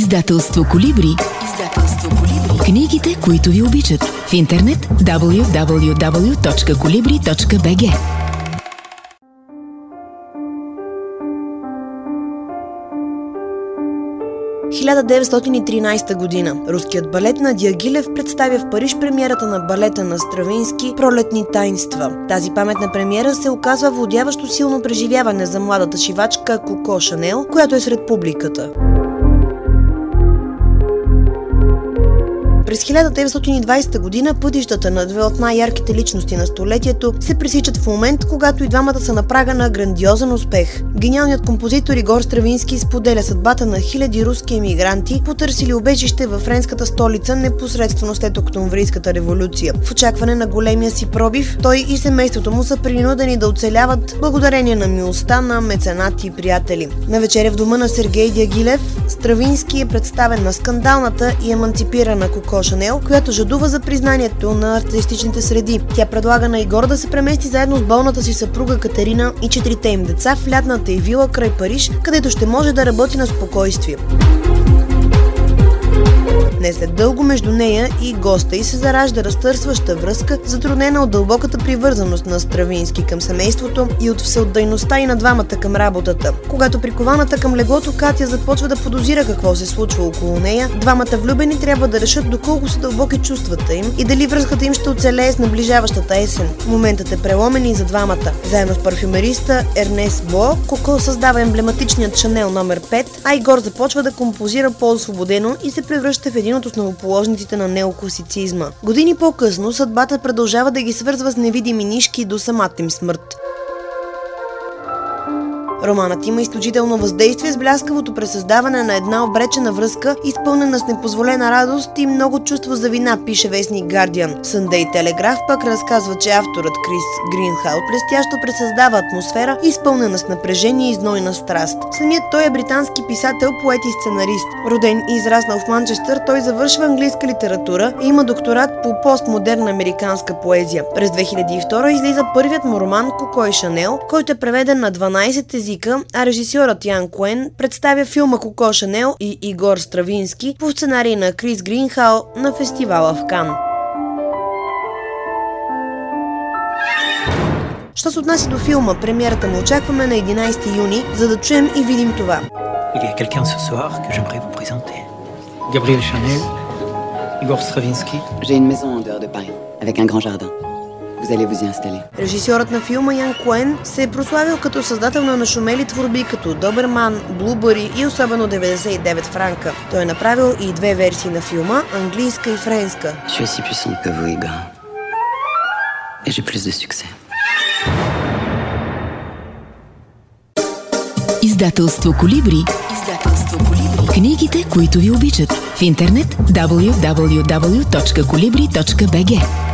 Издателство Колибри. Книгите, които ви обичат. В интернет www.kolibri.bg. 1913 година. Руският балет на Дягилев представя в Париж премиерата на балета на Стравински "Пролетни таинства". Тази паметна премиера се оказва владяващо силно преживяване за младата шивачка Коко Шанел, която е сред публиката. През 1920 година пътищата на две от най-ярките личности на столетието се пресичат в момент, когато и двамата са на прага на грандиозен успех. Гениалният композитор Игор Стравински споделя съдбата на хиляди руски емигранти, потърсили убежище във френската столица непосредствено след Октомврийската революция. В очакване на големия си пробив, той и семейството му са принудени да оцеляват благодарение на милостта на меценати и приятели. На вечеря в дома на Сергей Дягилев, Стравински е представен на скандалната и еманципирана Коко Шанел, която жадува за признанието на артистичните среди. Тя предлага на Игор да се премести заедно с болната си съпруга Катерина и 4-те им деца в лятната й вила край Париж, където ще може да работи на спокойствие. Не след дълго между нея и госта й се заражда разтърсваща връзка, затруднена от дълбоката привързаност на Стравински към семейството и от всеотдайността и на двамата към работата. Когато прикованата към леглото Катя започва да подозира какво се случва около нея, двамата влюбени трябва да решат доколко са дълбоки чувствата им и дали връзката им ще оцелее с наближаващата есен. Моментът е преломен и за двамата. Заедно с парфюмериста Ернест Бо, Коко създава емблематичният Шанел номер 5, а Игор започва да композира по-освободено и се превръща в един от основоположниците на неокласицизма. Години по-късно съдбата продължава да ги свързва с невидими нишки до самата им смърт. Романът има изключително въздействие с бляскавото пресъздаване на една обречена връзка, изпълнена с непозволена радост и много чувство за вина, пише вестник Guardian. Sunday Telegraph пък разказва, че авторът Крис Гринхаут блестящо пресъздава атмосфера, изпълнена с напрежение и знойна страст. Самият той е британски писател, поет и сценарист. Роден и израснал в Манчестър, той завършва английска литература и има докторат по постмодерна американска поезия. През 2002 излиза първият му роман "Коко и Шанел", който е преведен на 12 езика, а режисьорът Ян Куен представя филма "Коко Шанел" и Игор Стравински по сценарий на Крис Гринхаут на фестивала в Кан. Що се отнася до филма, премиерата му очакваме на 11 юни, за да чуем и видим това. Il y a quelqu'un ce soir que j'aimerais vous présenter. Gabriel Chanel, Igor Stravinsky. J'ai une maison en dehors de Paris, avec un grand jardin. Vous allez vous y installer. Режисьорът на филма Ян Куен се е прославил като създател на нашумели творби като Доберман, Блубъри и особено 99 франка. Той е направил и две версии на филма, английска и френска. Je suis aussi puissante que vous, Igor. Et j'ai plus de succès. Издателство Колибри. Книгите, които ви обичат. В интернет www.kolibri.bg.